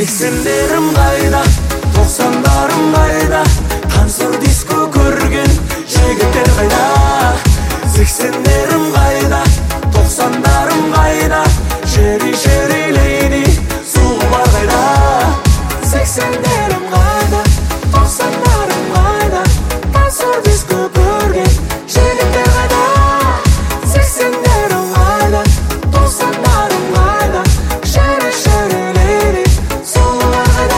сексендерім қайда, тоқсандарым қайда, тансыр диско көрген жігіттер қайда. Сексендерім қайда, тоқсандарым қайда, шери шери лейди сұлулар қайда. Сексендерім қайда, тоқсандарым қайда, тансыр диско көрген жігіттер қайда. Сексендерім қайда, тоқсандарым қайда, шери шери лейди сұлулар қайда.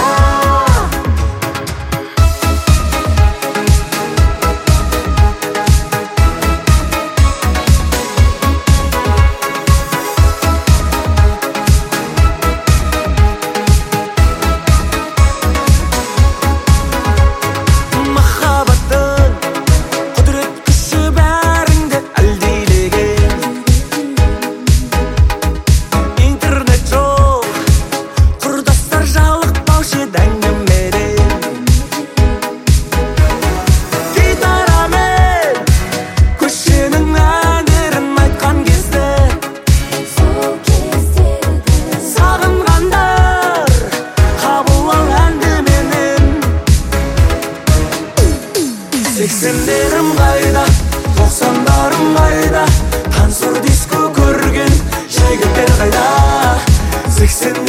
Сексендерім қайда, тоқсандарым қайда, тансыр диско көрген жігіттер қайда.